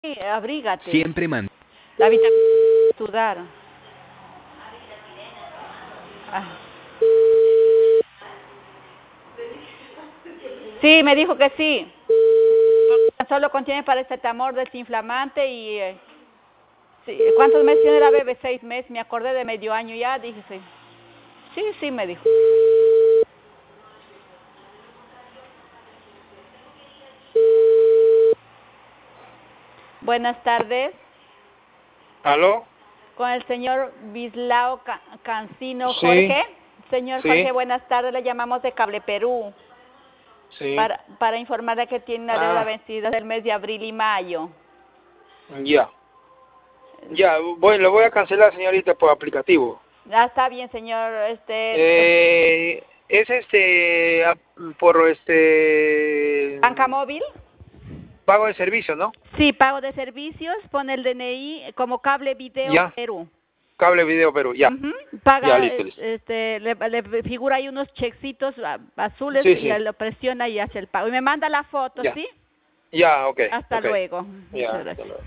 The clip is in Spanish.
abrígate. Siempre man. La vitamina sudar. Ah. Sí, me dijo que sí. Solo contiene paracetamol, desinflamante y... sí. ¿Cuántos meses tiene la bebé? 6 meses. Me acordé de medio año ya, dije sí. Sí, me dijo. Buenas tardes. ¿Aló? Con el señor Bislao Cancino Sí, Jorge. Señor sí, Jorge, buenas tardes. Le llamamos de Cable Perú sí. para informarle que tiene una deuda Ah, vencida del mes de abril y mayo. ya. Ya, lo voy a cancelar, señorita, por aplicativo. Está bien, señor. Es por ¿Banca móvil? pago de servicio, ¿no? Sí, pago de servicios. Pone el DNI como Cable Video Ya, Perú. Cable Video Perú, ya. Ya, Paga, listo, listo. le figura ahí unos chexitos azules Sí, y sí, lo presiona y hace el pago. Y me manda la foto, ya. ¿sí? Ya, ok, Hasta ok. luego. Ya, Muchas hasta gracias. luego.